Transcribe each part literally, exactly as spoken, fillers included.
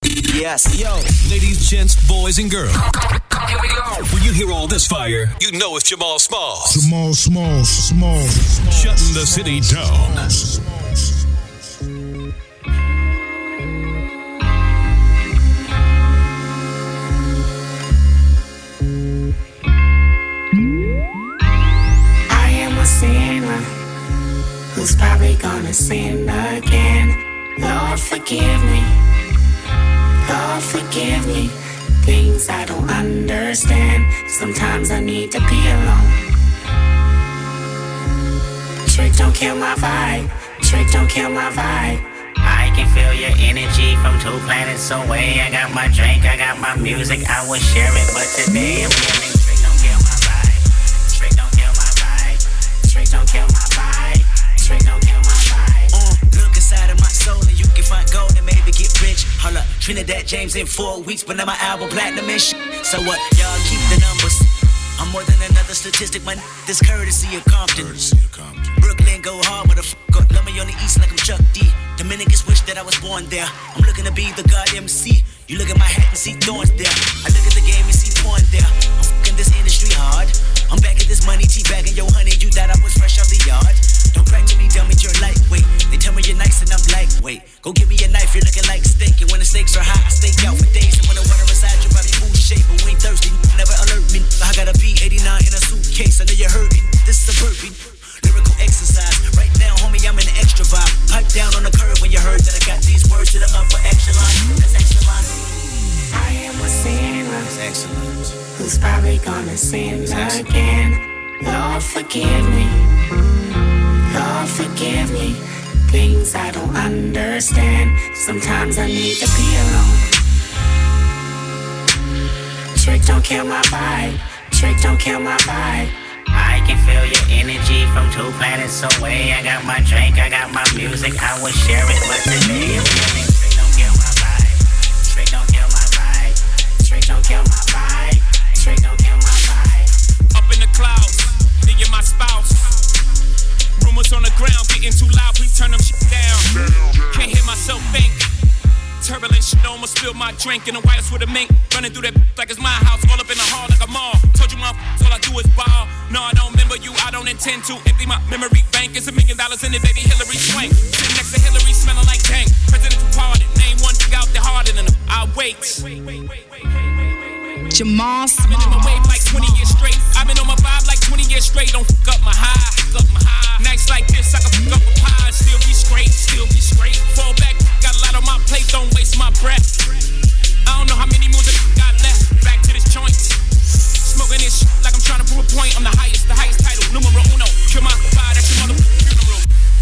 Yes. Yo, ladies, gents, boys, and girls. Here we go. When you hear all this fire, you know it's Jamal Smalls. Jamal Smalls, Smalls, Smalls. Shutting the city down. I am a sinner who's probably gonna sin again. Lord, forgive me. Lord, forgive me. Things I don't understand. Sometimes I need to be alone. Trick don't kill my vibe. Trick don't kill my vibe. I can feel your energy from two planets away. I got my drink, I got my music, I would share it, but today I'm feeling trick don't kill my vibe. Trick don't kill my vibe. Trick don't kill my vibe. Trick don't kill my vibe. Uh, look inside of my soul and you can find gold and maybe get rich. Hold up, Trinidad James in four weeks, but now my album platinum and shit. So what? Y'all keep the numbers. I'm more than another statistic, my n- this courtesy of Compton. Courtesy of Compton. Brooklyn go hard with a f*** up. Love me on the east like I'm Chuck D. Dominicans wish that I was born there. I'm looking to be the God M C. You look at my hat and see thorns there. I look at the game and see porn there. I'm f***ing this industry hard. I'm back at this money, teabagging yo honey. You thought I was fresh off the yard. Don't crack to me, tell me you're lightweight. They tell me you're nice and I'm lightweight. Go give me a knife, you're looking like steak. And when the stakes are high, I stake out for days. And when the water inside you probably food shape, but we ain't thirsty, never alert me. I got a B eighty-nine in a suitcase. I know you heard me. This is a burpee. Lyrical exercise. Right now, homie, I'm in the extra vibe. Pipe down on the curve when you heard that I got these words to the upper echelon. That's excellent. I am a sinner. That's excellent. Who's probably gonna sin again. Lord, forgive me. Lord, forgive me. Things I don't understand. Sometimes I need to be alone. Trick don't kill my vibe. Trick don't kill my vibe. I can feel your energy from two planets away. I got my drink, I got my music, I would share it, but today I'm feeling trick don't kill my vibe. Trick don't kill my vibe. Trick don't kill my vibe. Trick don't kill my vibe. Up in the clouds, me and my spouse. Rumors on the ground getting too loud, please turn them shit down. Can't hear myself think. Turbulent shit, almost spilled my drink in the white house with a mink. Running through that like it's my house, all up in the hall like a mall. Told you my all I do is ball. No, I don't remember you, I don't intend to empty my memory bank. It's a million dollars in it, baby Hillary Swank. Sitting next to Hillary, smelling like dang. Presidential pardon, name one thing out there harder than them. I wait. Jamal Smalls. I've been in my wave like twenty years straight. I've been on my vibe like twenty years straight. Don't fuck up my high, fuck up my high. Nights like this, I can fuck up a pie. Still be straight, still be straight. Fall back, got a lot on my plate, don't waste my breath. I don't know how many moves I got left. Back to this joint. Smoking this shit like I'm trying to prove a point. I'm the highest, the highest title, numero uno. Kill my vibe, that's your motherfucking funeral.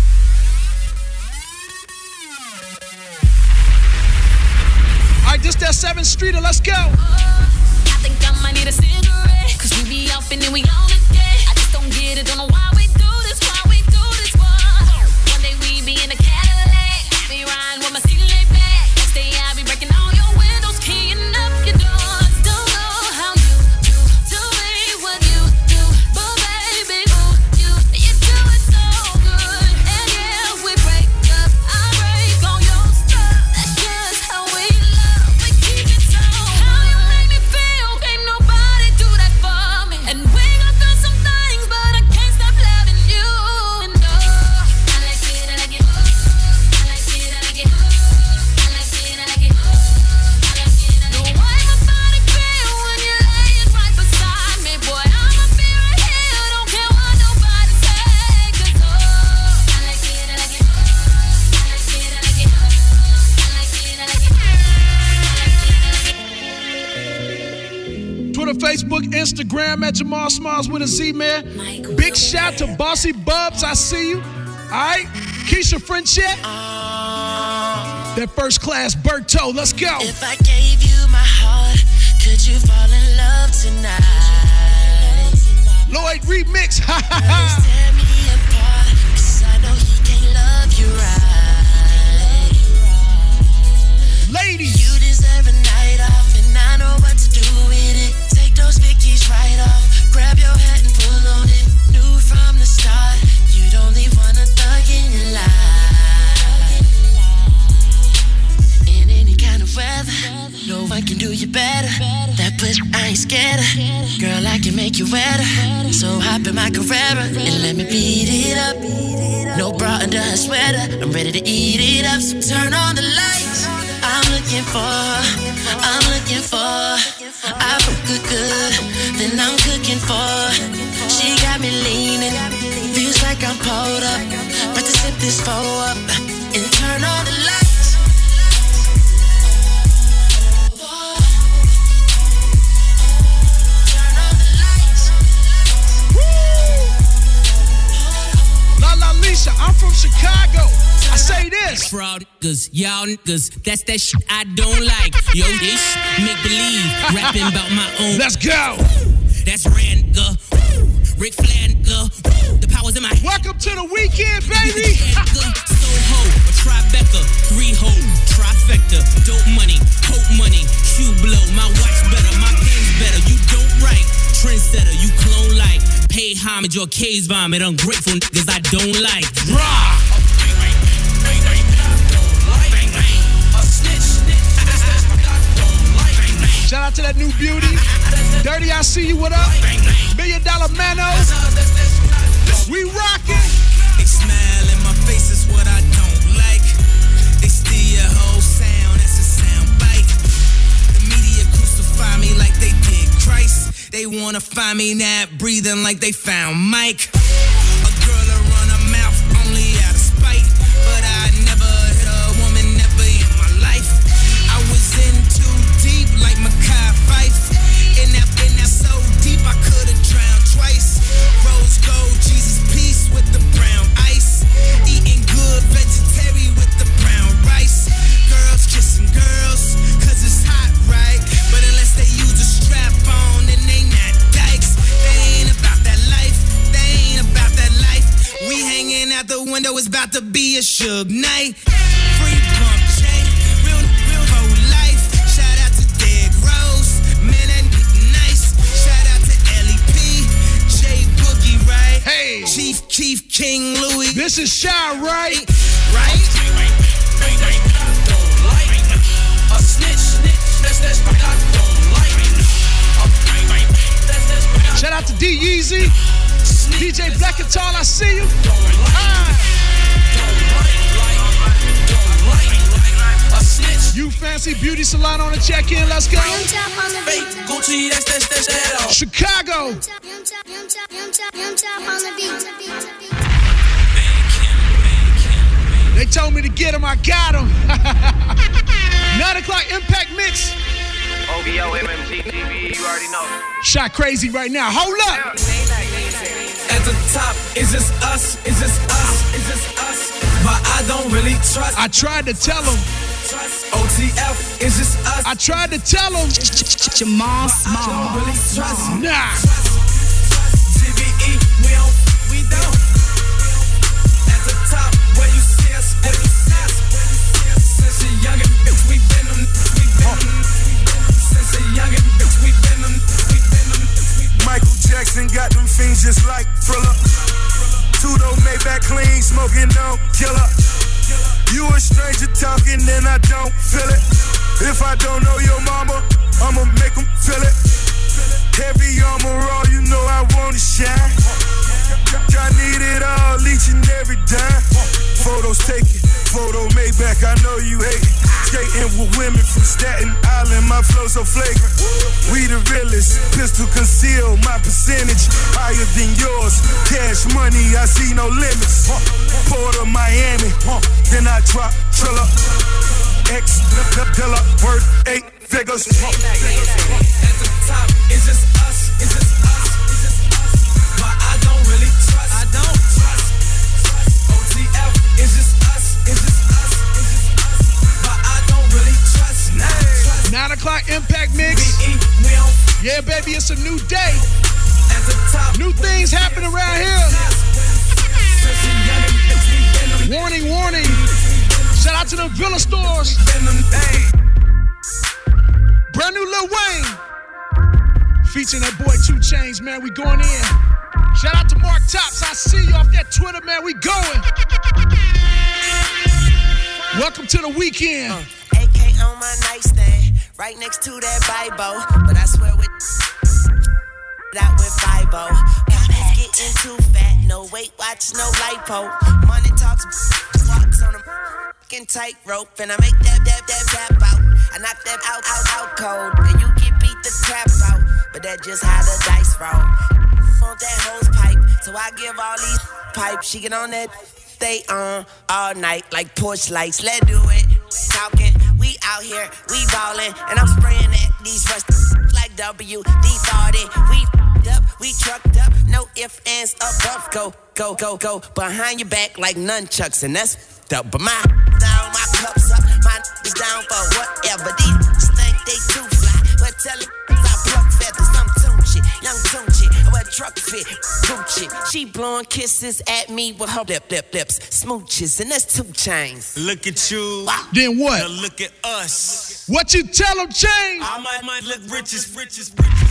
Alright, this that seventh Streeter, let's go. Uh, I think I might need a cigarette. Cause we be up and then we on again. I just don't get it, don't know why we do this, why we do this, why. One day we be in a Cadillac, be riding with my seat laid back. Next day I be breaking all your windows, keying up your doors. Don't know how you do, do me what you do, but baby, ooh, you, you do it so good. And yeah, we break up, I break all your stuff. That's just how we love, we keep it so. How you make me feel, ain't nobody do that for me. And we gon' through some things, but I can't stop loving you. And oh, I like it, I like it, I like it, I like it, I like it, I like it, I like it. The way my body feel when you're laying right beside me, boy, I'ma be right here, don't care what nobody say. 'Cause oh, I like it, I like it, I like it, I like it, I like it, I like it, I like it. Twitter, Facebook, Instagram at Jamal Smalls with a Z, man. Big shout to Bossy Bubs, I see you. Alright, Keisha Frenchette. That first class Berto, let's go. If I gave you my heart, could you fall in love tonight? Lloyd Remix, ha ha Please ha. tear me apart, 'cause I know he can't love you right. Ladies. You deserve a night off, and I know what to do with it. Take those pictures right off, grab your hat and pull on it. Knew from the start, you'd only want a thug in your life. In any kind of weather, know I can do you better. That push, I ain't scared of. Girl, I can make you wetter. So hop in my Carrera and let me beat it up. No bra under her sweater, I'm ready to eat it up. So turn on the lights. I'm looking for, I'm looking for. I feel good, good, then I'm cooking for. She got me leaning, feels like I'm pulled up. About to sip this foe up and turn on the lights. I'm from Chicago. I say this. Fraud niggas, y'all niggas, that's that shit I don't like. Yo, this make believe, rapping about my own. Let's go. That's Rand nigga, Rick Flair nigga, the powers in my head. Welcome to the weekend, baby. Soho, a Tribeca, three hole, trifecta, dope money, hope money, shoe blow, my watch better, my game's better. You don't write, trendsetter, you clone like. Pay homage or case vomit, ungrateful niggas I don't like. Rah! Shout out to that new beauty. Dirty, I see you, what up? Million Dollar Mano. We rockin'. They smile in my face, is what I don't like. They steal your whole sound, that's a sound bite. The media crucify me like they did Christ. They wanna find me not breathing like they found Mike. A girl to run her mouth only out of spite, but I never hit a woman, never in my life. I was in too deep like Mackay Fife, and that been that so deep I could've drowned twice. Rose gold, Jesus peace with the brown ice, eating good vegetarian with the brown rice. Girls kissing girls, cause it's hot, right? But unless they use a strap on, then they not dykes. They ain't about that life, they ain't about that life. We hanging out the window, it's about to be a Suge night. Free bump chain, real, real whole life. Shout out to Derrick Rose, man, that nice. Shout out to L E P, J Boogie, right? Hey, Chief Keef, King Louis. This is Shy, right? Right? A snitch, that's that's what I don't like. Shout out to D-Yeezy, D J Black and Tall, I see you. Ah. You Fancy Beauty Salon on the check-in, let's go. Gucci, that's that's that's that all. Chicago. They told me to get him, I got him. Nine o'clock Impact Mix. O B O, M M G, T V, you already know. Shot crazy right now. Hold up. At the top, is this us? Is this us? Is this us? But I don't really trust. I tried to tell him. O T F, is this us? I tried to tell him. Jamal Small. I don't really trust. Nah. G B E, we don't, we don't. At the top, where you see us, where you see us, where you see us. Since a youngin' bitch, we been them, we been them. Since a youngin' bitch, we been them, we been them. Michael Jackson got them fiends just like Thriller. Tudo Maybach clean, smoking no killer. You a stranger talking and I don't feel it. If I don't know your mama, I'ma make them feel it. Heavy armor all, you know I wanna shine. I need it all, each and every dime. Photos taken, photo Maybach, I know you hate it. Skating with women from Staten Island, my flow so flagrant. We the realest, pistol conceal, my percentage higher than yours. Cash money, I see no limits. Port of Miami, then I drop Triller. X, Dilla, worth eight figures. At the top, is this us? Is this us? Is this us? But I don't really trust. I don't trust. O T F, is this us? Is this us? Is this us? But I don't really trust. Nah, trust. Nine o'clock Impact Mix. Yeah, baby, it's a new day. At the top, new things happen around here. Warning, warning. Shout out to the Villa stores. Brand new Lil Wayne. Featuring that boy two Chainz, man, we going in. Shout out to Mark Tops, I see you off that Twitter, man, we going. Welcome to the weekend. Uh, A K on my nightstand. right next to that Bible. But I swear with out with Bible. Pockets getting too fat, no weight watch, no lipo. Money talks, walks on a fucking tightrope, and I make that, that, that, tap out. I knock that out, out, out cold, and you get beat the crap out. But that's just how the dice roll. On that hose pipe, so I give all these pipes. She get on that, stay on all night like porch lights. Let's do it. Talking, we out here, we ballin', and I'm spraying at these rust like W D forty. We f***ed up, we trucked up, no ifs, ands, or buts. Go, go, go, go behind your back like nunchucks, and that's f***ed up. But my down, my cups up, my is down for whatever. These think they too fly, but tell them I pluck feathers. I'm Tunchi, young Tunchi, I wear truck fit, Gucci. She blowing kisses at me with her lip, lip, lips, smooches, and that's two chains. Look at you. Wow. Then what? Now look at us. What you tell them, Chain? All my might look riches, riches, riches.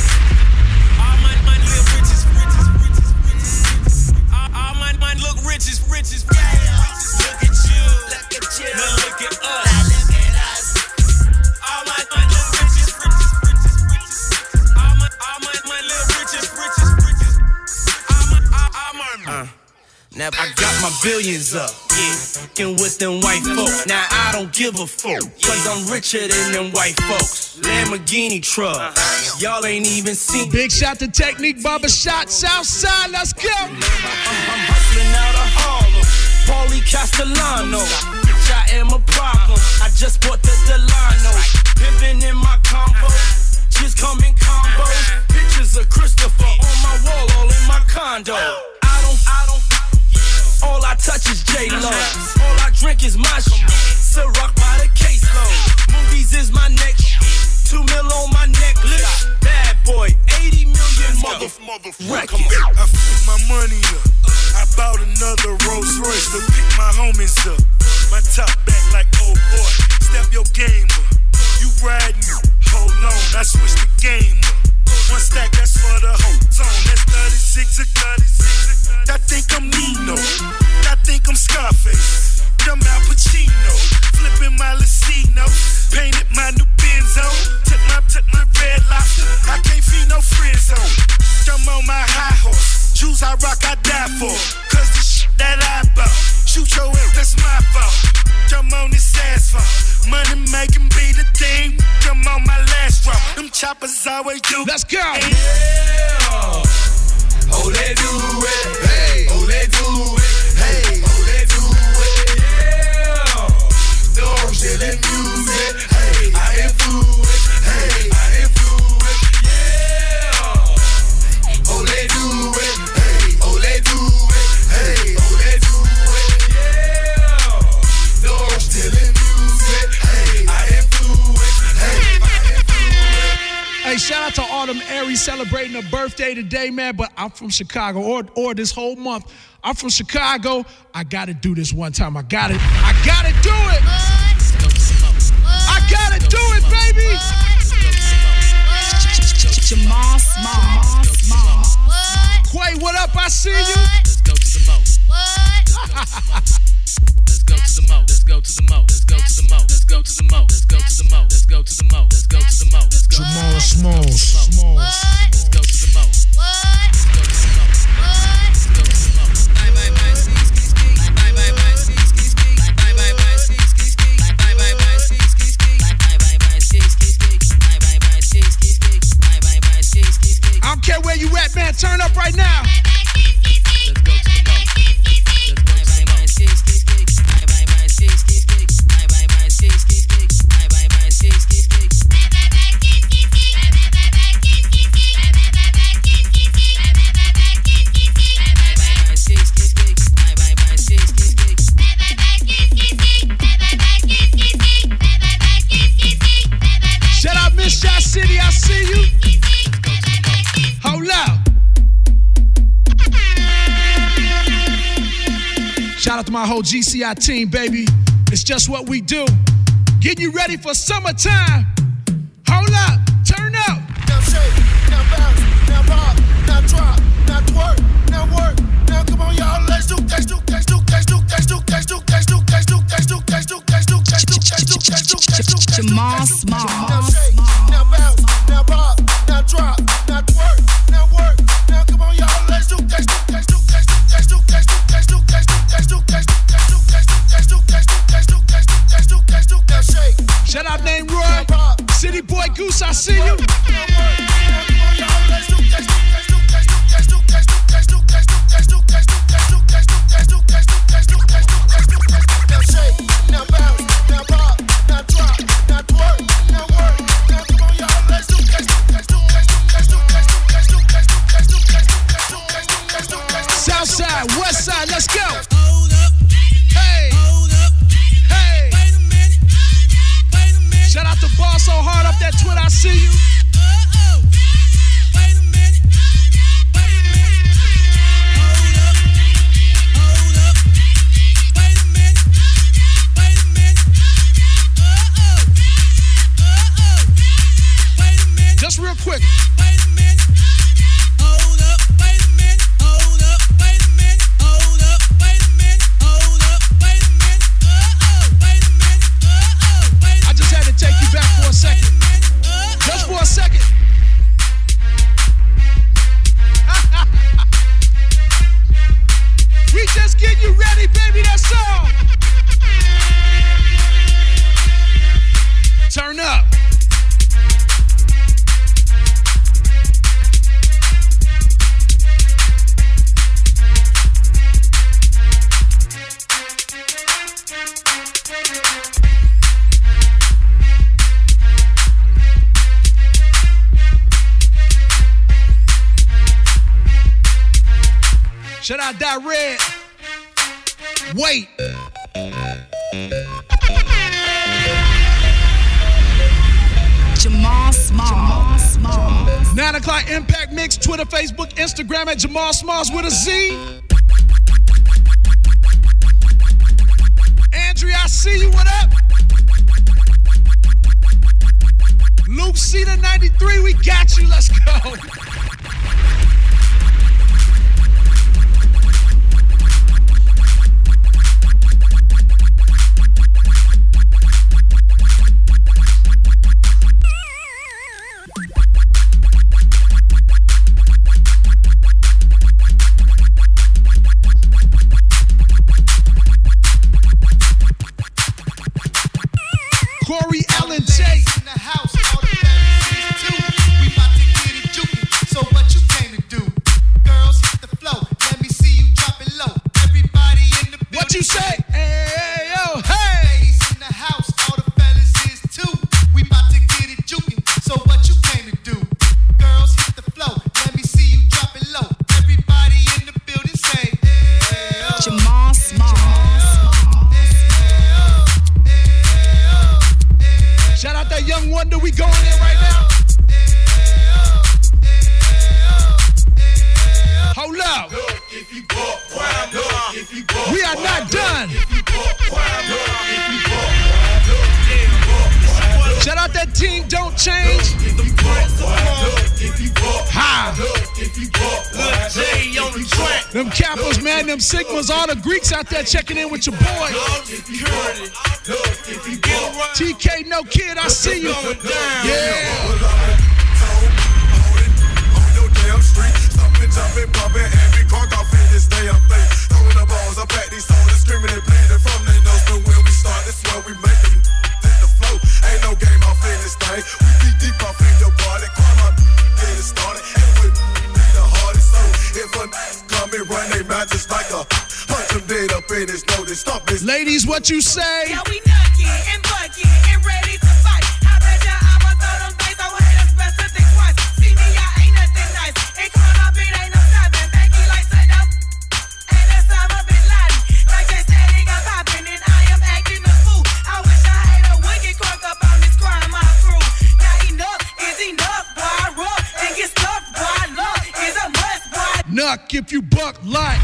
All my might live riches, riches, riches, riches. All, all my might look riches, riches, riches. Look at you. Look at you. Now look at us. Now look at us. All my might look riches, riches, riches, riches. All my, all my might live riches, riches, riches. All my, all, all my. Uh. Now I got my billions up, yeah, and with them white folk. Now I don't give a fuck, cause I'm richer than them white folks. Lamborghini truck, y'all ain't even seen. Big shot to Technique Barbershop, Southside, let's go. I'm, I'm hustling out of Harlem, Paulie Castellano. Bitch, I am a problem, I just bought the Delano. Pimpin' in my combo, just come in combos. Pictures of Christopher on my wall, all in my condo. I don't, I don't. All I touch is J-Lo. All I drink is my shit. Ciroc by the caseload. Movies is my next shit. Two mil on my necklace. Bad boy, eighty million motherfuckers. I put my money up. I bought another Rolls Royce to pick my homies up. My top back like, oh boy, step your game up. You riding me, hold on, I switch the game up. One stack, that's for the whole zone. That's thirty-six or thirty-six. I think I'm Nino. I think I'm Scarface. I'm Al Pacino. Flipping my Lucino. Painted my new Benzo. Took my, took my red lobster. I can't feed no friends on. I'm on my high horse. Shoes I rock, I die for. Cause the shit that I bought. Shoot your ass, that's my fault. I'm on this asphalt. Money making be the thing. I'm on my last drop. Them choppers always do. Let's go. Yeah. Oh, they do it. Hey. Oh, they do it. Hey. Oh, they do it. Yeah. No, shit, that music. Hey, I influence. Hey, I influence. Yeah. Oh, they do it. Hey. Oh, they do it. Hey. Oh, they do it. Yeah. No, still in music. Hey, I influence. Hey, I influence. Hey, shout out to Autumn Aries celebrating her birthday today, man. But I'm from Chicago, or or this whole month. I'm from Chicago. I gotta do this one time. I gotta, I gotta do it. I gotta do it, baby. Jamal Small. Quay, what up? I see you. Let's go to the mo. Let's go to the mo. Let's go to the mo. Let's go to the mo. Let's go to the mo. Let's go to the mo. Let's go to the mo. Let's go to the mo. Let's go to the mo. Jamal Smalls. Smalls. Let's go to the mo. Let's go to the mo. Let's go to the mo. Bye bye bye. Bye bye bye. Bye bye bye. Bye bye bye. Bye bye bye. Bye bye bye. Bye bye bye. I don't care where you at, man. Turn up right now. Let's go to the mo. Let's go to the mo. Bye bye bye. Bye bye bye. Bye bye bye. Shout out Miss Shot City, I see you. Hold up. Shout out to my whole G C I team, baby. It's just what we do. Getting you ready for summertime. Hold up. Turn up. Now shake, now bounce, now pop, now drop, now twerk, now work. Now come on, y'all, let's do, let's do, let's do, let's do, let's do, let's do, let's do, let's do, let's do, let's do, let's do, let's do, let's do, let's do, let's do, let's do. Jamal Small. Goose, I see you. Southside, west side, let's go. Hold up. Hey. Hold up. Hey. Wait a minute. Wait a minute. Shout out to Boss So Hard up that Twitter, I see you. Uh-oh. Wait a minute. Wait a minute. Hold up. Hold up. Wait a minute. Wait a minute. Uh-oh. Uh-oh. Wait a minute. Just real quick. Wait a minute. Hold up. Wait a minute. Hold up. Wait a minute. Hold up. Wait a minute. Hold up. Wait a minute. Uh-oh. Wait a minute. Uh-oh. Wait a I just had to take you back for a second. Just for a second. We just getting you ready, baby, that's all. Turn up. Shout out that red. Wait. Jamal Small. Small. Nine o'clock Impact Mix, Twitter, Facebook, Instagram at Jamal Smalls with a Z. Andrea, I see you. What up? Luke Cedar ninety-three, we got you. Let's go. Corey Allen Tate. In the house, all the fantasies too. We about to get it juking. So what you came to do? Girls hit the flow. Let me see you drop it low. Everybody in the building. What you say? Hey, hey, yo, hey. Ladies in the house, all the fellas is too. We about to get it juking. So what you came to do? Girls hit the flow. Let me see you drop it low. Everybody in the building say, hey, oh. Jamal Small. Shout out that young wonder, we going in right now. Hold up. We are not done. Shout out that team, don't change. Ha. Them Kappas, man, them Sigmas, all the Greeks out there checking in with your boy. T K, no kid, I see you. Yeah. Jumping, bumping, and we crunk off in this day I'm playing. Throwing the balls up at these soldiers, screaming and bleeding from their nose. But when we start, that's where we make them hit the flow. Ain't no game off in this thing. We be deep off in your party. Crime on get it started. And we be the hardest. So if a come and run they matches like a punch them dead up in his nose. Stop this. Ladies, what you say? Yeah, we knocking and bucking and ready to fight. I bet ya I'ma throw them things. I want us best to think twice. See me, I ain't nothing nice. Ain't calling my beat, ain't no stopping. Becky like set up. And that's Osama bin Laden. Like they said, he got popping and I am acting a fool. I wish I had a wicked crunk up on this crime, my crew. Now enough is enough, boy. I rub and get stuck, boy. Love is a must, boy. Nuck if you buck like.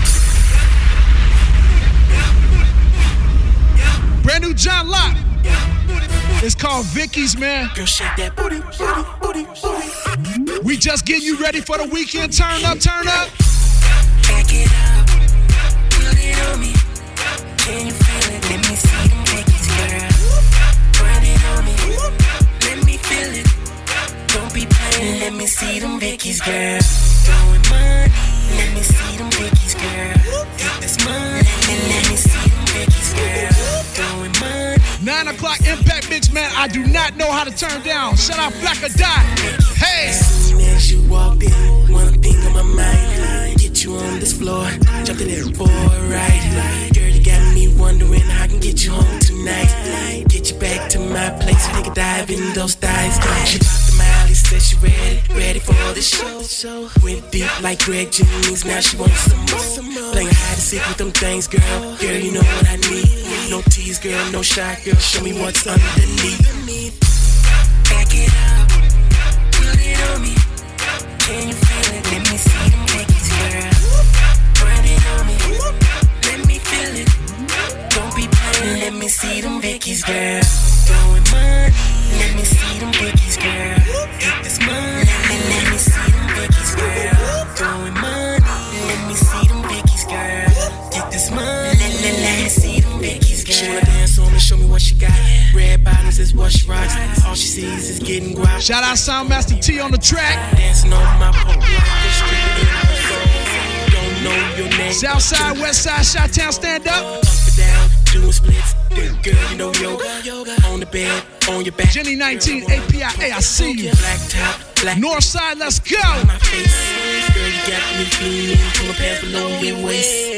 Brand new John Locke. It's called Vicky's, man. Girl, shake that booty, booty, booty, booty. We just getting you ready for the weekend. Turn up, turn up. Back it up, put it on me. Can you feel it? Let me see them Vicky's, girl. Burn it on me, let me feel it. Don't be playing, let me see them Vicky's, girl. Throwing money, let me see them Vicky's, girl. Take this money, and let me see them Vicky's, girl. Throwing money. Nine o'clock impact mix, man. I do not know how to turn down. Shout out Black or Die. Hey. As soon as you walked in, one thing on my mind, get you on this floor, jump in there for a ride. Girl, you got me wondering how I can get you home tonight. Get you back to my place, we can dive in those thighs. She popped the Miley, said she ready, ready for the show. Went deep like Greg Jennings, now she wants some more. Playing hide and seek with them things, girl. Girl, you know what I need. No tease, girl, no shot, girl. Show me what's underneath. Back it up, put it on me. Can you feel it? Let me see them Vickies, girl. Run it on me, let me feel it. Don't be playing, let me see them Vickies, girl. Throwing money, let me see them Vickies, girl. Get this money, let me see them Vickies, girl. Throwing money, let me see them Vickies, girl. Get this money, let me see them Vickies, girl. She wanna dance on me, show me what she got. Red bottoms is what she rocks. All she sees is getting guap. Shout out Soundmaster T on the track. Dancing on my pole like the street in my soul. Don't know your name. Southside, Westside, Chi-Town, stand up. Up and down, doing splits. Girl, you know yoga. On the bed, on your back. Jenny nineteen, A P I A, I see you. Black top, black. Northside, let's go. My face, girl, you got me feeling. Pull my pants below your waist.